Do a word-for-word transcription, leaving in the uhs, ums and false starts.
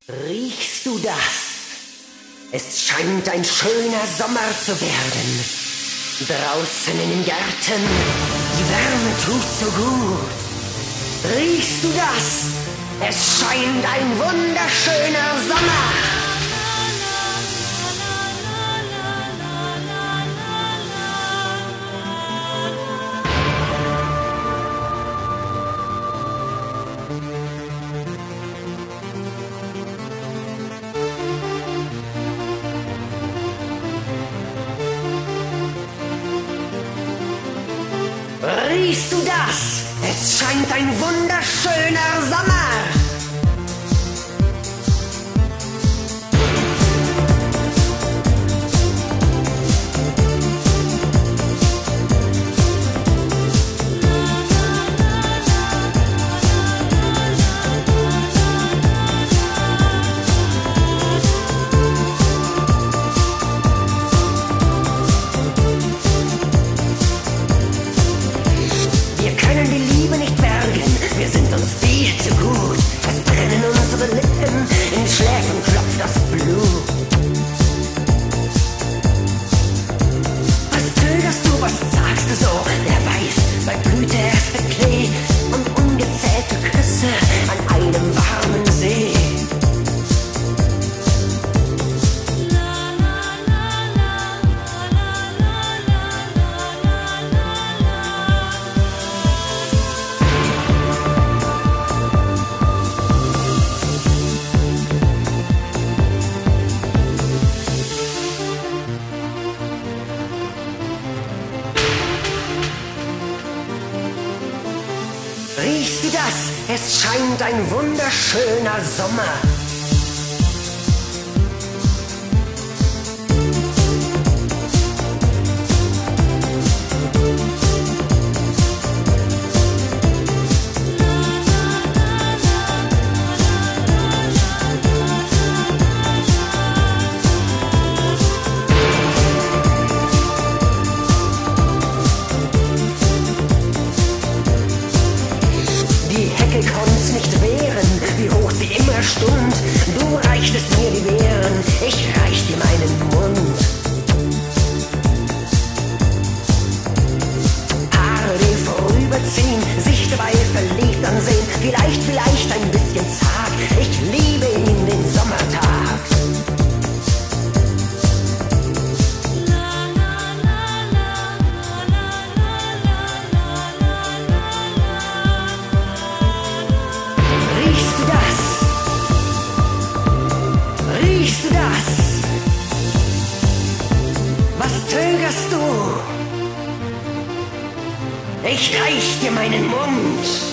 Riechst du das? Es scheint ein schöner Sommer zu werden. Draußen in den Gärten, die Wärme tut so gut. Riechst du das? Es scheint ein wunderschöner Sommer. Riechst du das? Es scheint ein wunderschöner Sommer. Riechst du das? Es scheint ein wunderschöner Sommer. Konnt's nicht wehren, wie hoch sie immer stund. Du reichtest mir die Beeren, ich reich dir meinen Mund. Haare, die vorüberziehen, sich dabei verliebt ansehen. Vielleicht, vielleicht ein bisschen zart, ich liebe ihn, den Sommertag. Zögerst du? Ich reich dir meinen Mund.